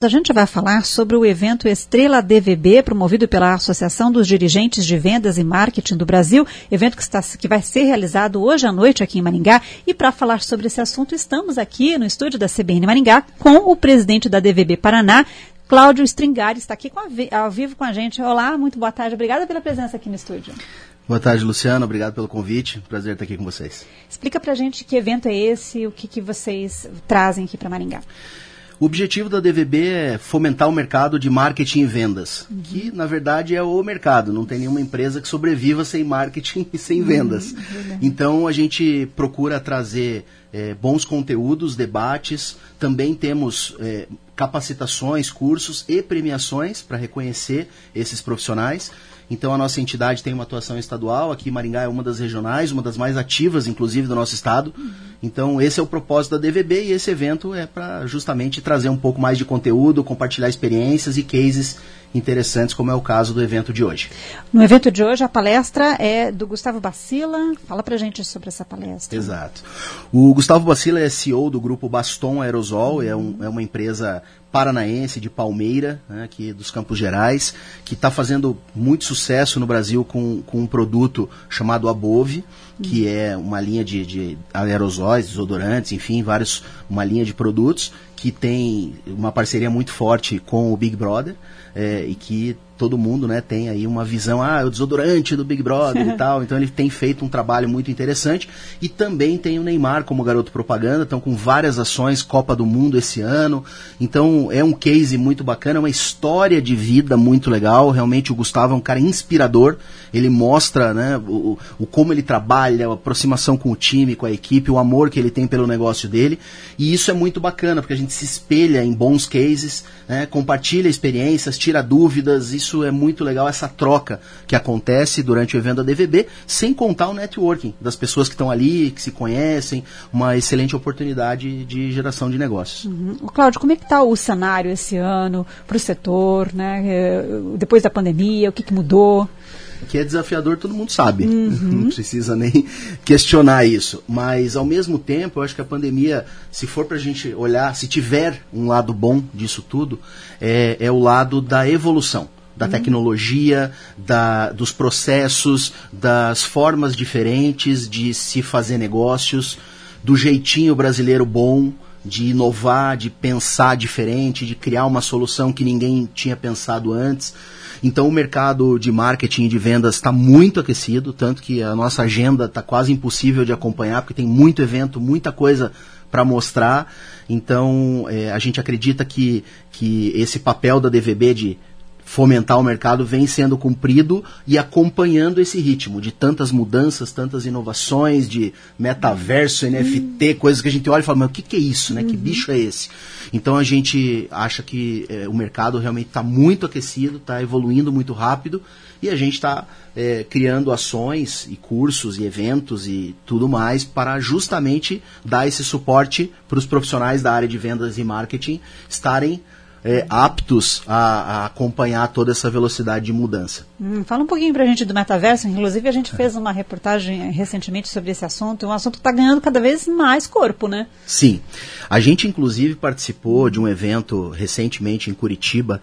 A gente vai falar sobre o evento Estrela DVB, promovido pela Associação dos Dirigentes de Vendas e Marketing do Brasil, evento que vai ser realizado hoje à noite aqui em Maringá. E para falar sobre esse assunto, estamos aqui no estúdio da CBN Maringá com o presidente da DVB Paraná, Cláudio Stringari, está aqui ao vivo com a gente. Olá, muito boa tarde, obrigada pela presença aqui no estúdio. Boa tarde, Luciano, obrigado pelo convite, prazer estar aqui com vocês. Explica pra gente que evento é esse, o que vocês trazem aqui para Maringá. O objetivo da DVB é fomentar o mercado de marketing e vendas, que na verdade é o mercado, não tem nenhuma empresa que sobreviva sem marketing e sem vendas. Então a gente procura trazer bons conteúdos, debates, também temos capacitações, cursos e premiações para reconhecer esses profissionais. Então a nossa entidade tem uma atuação estadual, aqui Maringá é uma das regionais, uma das mais ativas inclusive do nosso estado. Então esse é o propósito da DVB e esse evento é para justamente trazer um pouco mais de conteúdo, compartilhar experiências e cases interessantes, como é o caso do evento de hoje. No evento de hoje a palestra é do Gustavo Bacilla, fala pra gente sobre essa palestra. Exato. O Gustavo Bacilla é CEO do grupo Baston Aerosol, é uma empresa paranaense de Palmeira, né, aqui dos Campos Gerais, que está fazendo muito sucesso no Brasil com um produto chamado Above, que é uma linha de aerosóis, desodorantes, enfim, uma linha de produtos que tem uma parceria muito forte com o Big Brother e que todo mundo, né, tem aí uma visão, é o desodorante do Big Brother e tal, então ele tem feito um trabalho muito interessante e também tem o Neymar como garoto propaganda, estão com várias ações, Copa do Mundo esse ano, então é um case muito bacana, uma história de vida muito legal, realmente o Gustavo é um cara inspirador, ele mostra, né, o como ele trabalha, a aproximação com o time, com a equipe, o amor que ele tem pelo negócio dele, e isso é muito bacana, porque a gente se espelha em bons cases, né, compartilha experiências, tira dúvidas, isso é muito legal, essa troca que acontece durante o evento da DVB, sem contar o networking das pessoas que estão ali, que se conhecem, uma excelente oportunidade de geração de negócios. Cláudio, como é que está o cenário esse ano para o setor, né? Depois da pandemia, o que mudou? Que é desafiador, todo mundo sabe, não precisa nem questionar isso, mas ao mesmo tempo eu acho que a pandemia, se for pra gente olhar, se tiver um lado bom disso tudo, é o lado da evolução, da tecnologia, dos processos, das formas diferentes de se fazer negócios, do jeitinho brasileiro bom, de inovar, de pensar diferente, de criar uma solução que ninguém tinha pensado antes. Então o mercado de marketing e de vendas está muito aquecido, tanto que a nossa agenda está quase impossível de acompanhar, porque tem muito evento, muita coisa para mostrar. Então a gente acredita que esse papel da DVB de fomentar o mercado vem sendo cumprido e acompanhando esse ritmo de tantas mudanças, tantas inovações, de metaverso, NFT, coisas que a gente olha e fala, mas o que é isso, né? Que bicho é esse? Então a gente acha que o mercado realmente está muito aquecido, está evoluindo muito rápido e a gente está criando ações e cursos e eventos e tudo mais para justamente dar esse suporte para os profissionais da área de vendas e marketing estarem aptos a acompanhar toda essa velocidade de mudança. Fala um pouquinho para a gente do metaverso. Inclusive a gente fez uma reportagem recentemente sobre esse assunto, um assunto que está ganhando cada vez mais corpo, né? Sim. A gente inclusive participou de um evento recentemente em Curitiba,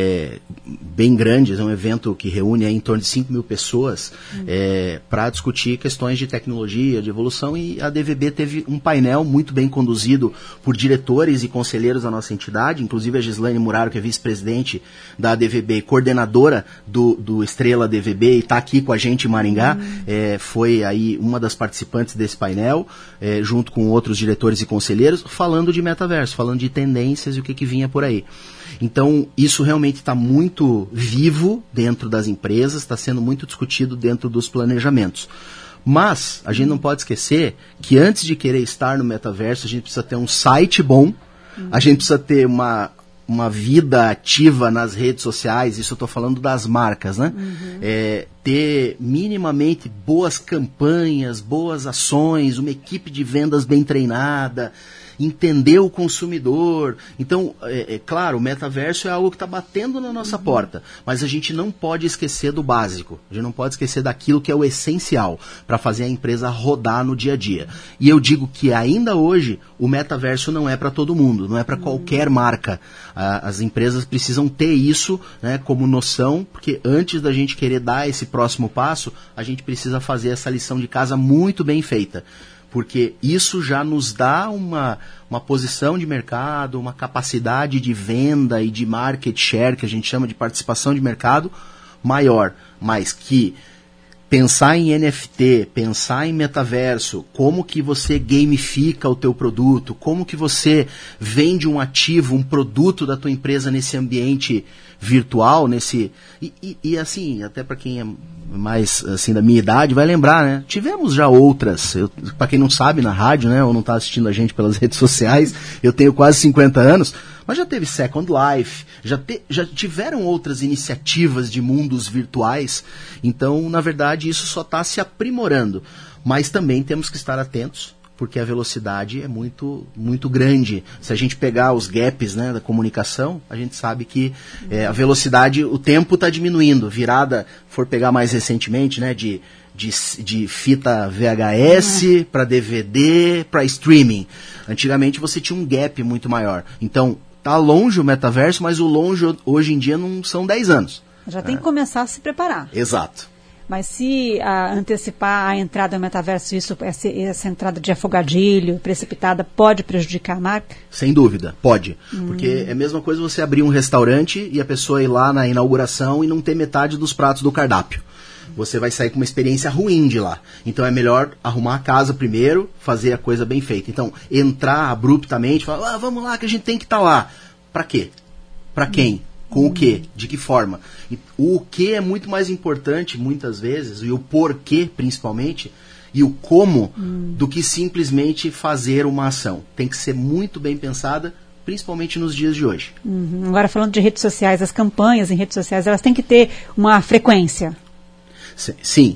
bem grande, é um evento que reúne em torno de 5 mil pessoas para discutir questões de tecnologia, de evolução, e a DVB teve um painel muito bem conduzido por diretores e conselheiros da nossa entidade, inclusive a Gislaine Muraro, que é vice-presidente da DVB e coordenadora do Estrela DVB, e está aqui com a gente em Maringá, foi aí uma das participantes desse painel, junto com outros diretores e conselheiros, falando de metaverso, falando de tendências e o que vinha por aí. Então, isso realmente está muito vivo dentro das empresas, está sendo muito discutido dentro dos planejamentos. Mas, a gente não pode esquecer que antes de querer estar no metaverso, a gente precisa ter um site bom, a gente precisa ter uma vida ativa nas redes sociais, isso eu estou falando das marcas, né? Ter minimamente boas campanhas, boas ações, uma equipe de vendas bem treinada. entender o consumidor. Então, claro, o metaverso é algo que está batendo na nossa porta, mas a gente não pode esquecer do básico, a gente não pode esquecer daquilo que é o essencial para fazer a empresa rodar no dia a dia. E eu digo que ainda hoje o metaverso não é para todo mundo, não é para qualquer marca. As empresas precisam ter isso, né, como noção, porque antes da gente querer dar esse próximo passo, a gente precisa fazer essa lição de casa muito bem feita. Porque isso já nos dá uma posição de mercado, uma capacidade de venda e de market share, que a gente chama de participação de mercado, maior. Mas que pensar em NFT, pensar em metaverso, como que você gamifica o teu produto, como que você vende um ativo, um produto da tua empresa nesse ambiente virtual, e assim, até para quem é mais assim da minha idade vai lembrar, né? Tivemos já outras, para quem não sabe na rádio, né, ou não está assistindo a gente pelas redes sociais, eu tenho quase 50 anos, mas já teve Second Life, já tiveram outras iniciativas de mundos virtuais, então, na verdade, isso só está se aprimorando, mas também temos que estar atentos, porque a velocidade é muito, muito grande. Se a gente pegar os gaps, né, da comunicação, a gente sabe que a velocidade, o tempo está diminuindo. For pegar mais recentemente, né, de fita VHS para DVD, para streaming. Antigamente você tinha um gap muito maior. Então, tá longe o metaverso, mas o longe hoje em dia não são 10 anos. Já tem que começar a se preparar. Exato. Mas se antecipar a entrada no metaverso, essa entrada de afogadilho, precipitada, pode prejudicar a marca? Sem dúvida, pode. Porque é a mesma coisa você abrir um restaurante e a pessoa ir lá na inauguração e não ter metade dos pratos do cardápio. Você vai sair com uma experiência ruim de lá. Então é melhor arrumar a casa primeiro, fazer a coisa bem feita. Então, entrar abruptamente, falar, vamos lá que a gente tem que estar lá. Pra quê? Pra quem? Com o quê? De que forma? E o que é muito mais importante, muitas vezes, e o porquê, principalmente, e o como, do que simplesmente fazer uma ação. Tem que ser muito bem pensada, principalmente nos dias de hoje. Agora, falando de redes sociais, as campanhas em redes sociais, elas têm que ter uma frequência. Sim,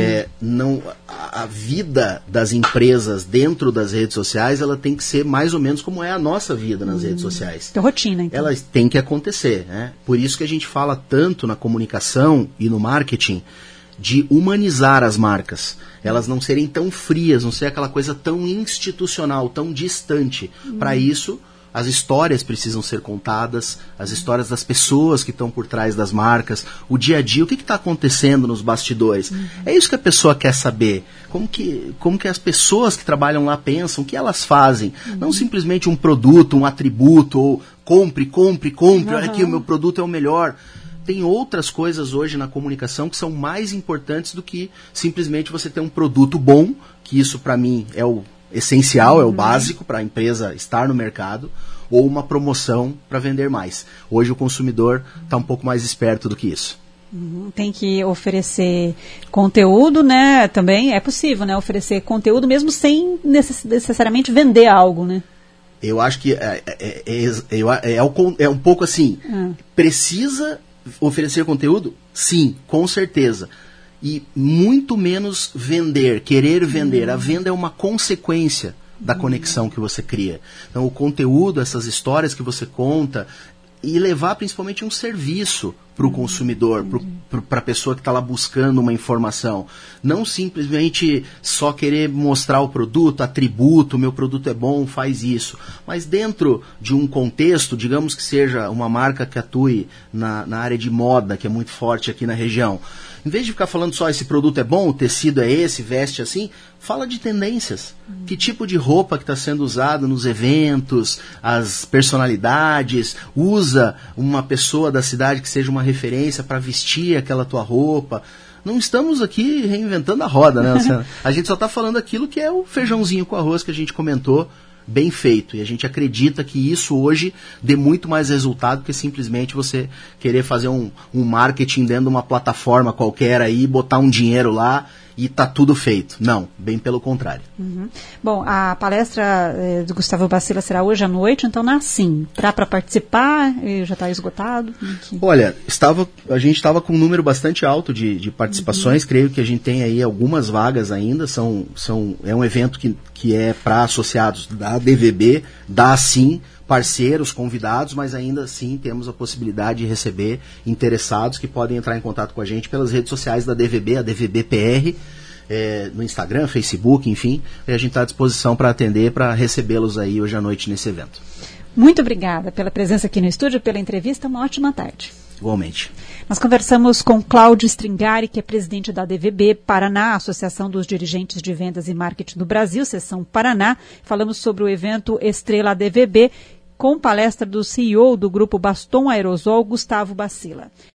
a vida das empresas dentro das redes sociais, ela tem que ser mais ou menos como é a nossa vida nas redes sociais. Tem rotina, então. Elas têm que acontecer, né? Por isso que a gente fala tanto na comunicação e no marketing de humanizar as marcas. Elas não serem tão frias, não ser aquela coisa tão institucional, tão distante. Para isso, as histórias precisam ser contadas, as histórias das pessoas que estão por trás das marcas, o dia a dia, o que está acontecendo nos bastidores. É isso que a pessoa quer saber. Como que as pessoas que trabalham lá pensam, o que elas fazem. Não simplesmente um produto, um atributo, ou compre, olha aqui, o meu produto é o melhor. Tem outras coisas hoje na comunicação que são mais importantes do que simplesmente você ter um produto bom, que isso para mim é o essencial, é o básico para a empresa estar no mercado, ou uma promoção para vender mais. Hoje o consumidor está um pouco mais esperto do que isso. Tem que oferecer conteúdo, né? Também é possível, né? Oferecer conteúdo mesmo sem necessariamente vender algo, né? Eu acho que é um pouco assim, precisa oferecer conteúdo? Sim, com certeza. E muito menos querer vender. A venda é uma consequência da conexão que você cria. Então, o conteúdo, essas histórias que você conta, e levar principalmente um serviço para o consumidor, para a pessoa que está lá buscando uma informação. Não simplesmente só querer mostrar o produto, atributo, meu produto é bom, faz isso. Mas dentro de um contexto, digamos que seja uma marca que atue na área de moda, que é muito forte aqui na região. Em vez de ficar falando só esse produto é bom, o tecido é esse, veste assim, fala de tendências. Que tipo de roupa que está sendo usada nos eventos, as personalidades, usa uma pessoa da cidade que seja uma referência para vestir aquela tua roupa. Não estamos aqui reinventando a roda, né, Luciana? A gente só está falando aquilo que é o feijãozinho com arroz que a gente comentou, bem feito. E a gente acredita que isso hoje dê muito mais resultado que simplesmente você querer fazer um marketing dentro de uma plataforma qualquer aí, botar um dinheiro lá e está tudo feito. Não, bem pelo contrário. Uhum. Bom, a palestra do Gustavo Bacilla será hoje à noite, então na Assim, para participar, já está esgotado? Olha, a gente estava com um número bastante alto de participações, creio que a gente tem aí algumas vagas ainda, é um evento que é para associados da DVB, da Assim, parceiros, convidados, mas ainda assim temos a possibilidade de receber interessados que podem entrar em contato com a gente pelas redes sociais da DVB, a DVB-PR, no Instagram, Facebook, enfim, e a gente está à disposição para atender, para recebê-los aí hoje à noite nesse evento. Muito obrigada pela presença aqui no estúdio, pela entrevista, uma ótima tarde. Igualmente. Nós conversamos com Cláudio Stringari, que é presidente da DVB Paraná, Associação dos Dirigentes de Vendas e Marketing do Brasil, Seção Paraná. Falamos sobre o evento Estrela DVB, com palestra do CEO do grupo Baston Aerosol, Gustavo Bacilla.